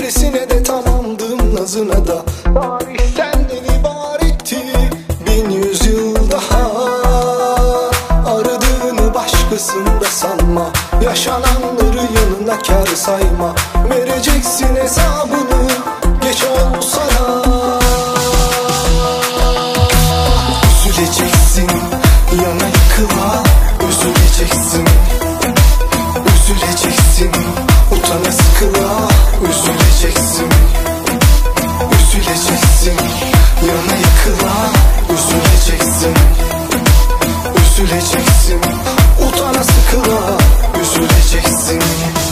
Kaprisine de tamamdım, nazına da. Tarih senden ibaretti, 1100 daha. Aradığını başkasında sanma, yaşananları yanına kâr sayma. Vereceksin hesabını, geç olsa da. Üzüleceksin, yana yıkıla, üzüleceksin. Üzüleceksin, utana sıkıla, üzüleceksin. Üzüleceksin, yana yıkıla, üzüleceksin. Üzüleceksin, utana sıkıla, üzüleceksin.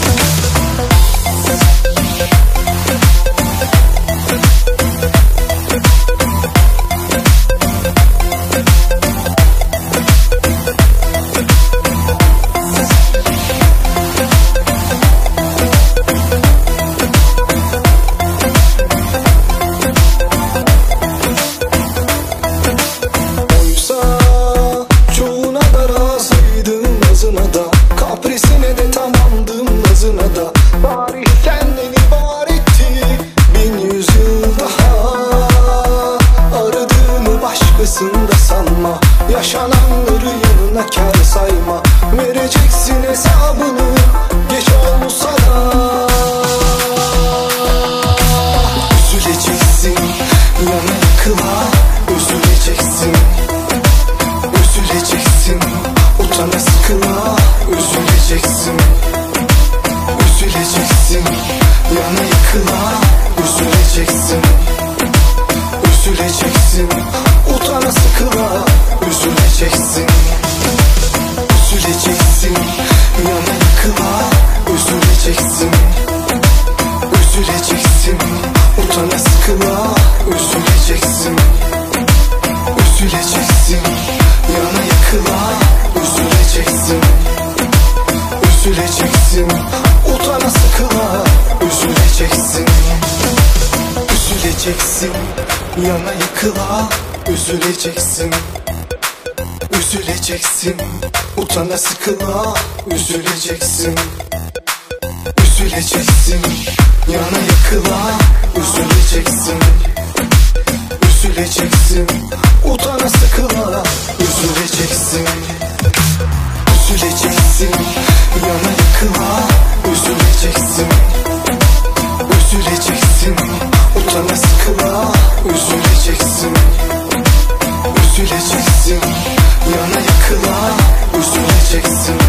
Kaprisine de tamamdım, nazına da. Tarih senden ibaretti, 1100 daha. Aradığını başkasında sanma, yaşananları yanına kâr sayma. Vereceksin hesabını, geç olsa da. Üzüleceksin, yana yıkıla, üzüleceksin. Üzüleceksin, utana sıkıla, üzüleceksin. Üzüleceksin, yana yıkıla, üzüleceksin. Üzüleceksin, utana sıkıla, üzüleceksin. Üzüleceksin, yana yıkıla, üzüleceksin. Üzüleceksin, utana sıkıla, üzüleceksin. Üzüleceksin, yana yıkıla, üzüleceksin. Üzüleceksin, utana sıkıla, üzüleceksin. Üzüleceksin, yana yıkıla, üzüleceksin. Üzüleceksin, utana sıkıla, üzüleceksin. Üzüleceksin, yana yıkıla, üzüleceksin. Üzüleceksin, utana sıkıla, üzüleceksin. Üzüleceksin, yana yıkıla, üzüleceksin. Üzüleceksin, utana sıkıla, üzüleceksin. Üzüleceksin, yana yıkıla, üzüleceksin.